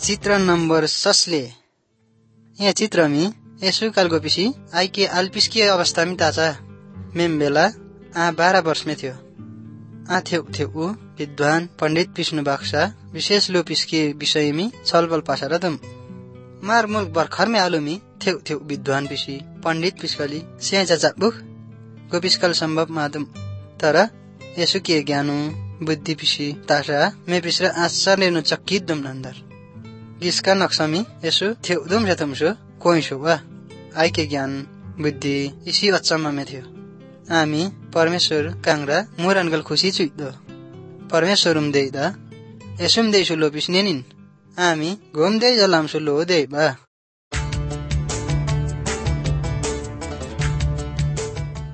चित्र नंबर 6ले यहाँ चित्रमी यसु कालगोपिसी आइके अल्पिस्की अवस्थामी ताचा मेमबेला 12 वर्षमै थियो। थियो ऊ विद्वान पण्डित विष्णु बाक्सा विशेष लोपिस्की विषयमी छलफल पासरदम मार मुल्क भर्खरमै आलुमी थियो विद्वान पिसी पण्डित पिस्कली स्या जाबुक गोपिस्कल सम्भव मादम तर यसु के ज्ञानु बुद्धि पिसी तासा मे पिसर आश्चर्य नु चकित दम नन्दर गिसका नक्समी यसु थियो दुम जतमसु कोइसो वा आइ के ज्ञान बुद्धि इसी अचम्म में थियो। आमी परमेश्वर कांग्रा मोरनगल खुशी चुइदो परमेश्वरम देइदा यसुम देइसु लोपिस नेनिन आमी घुमदै जलामसु लो देइबा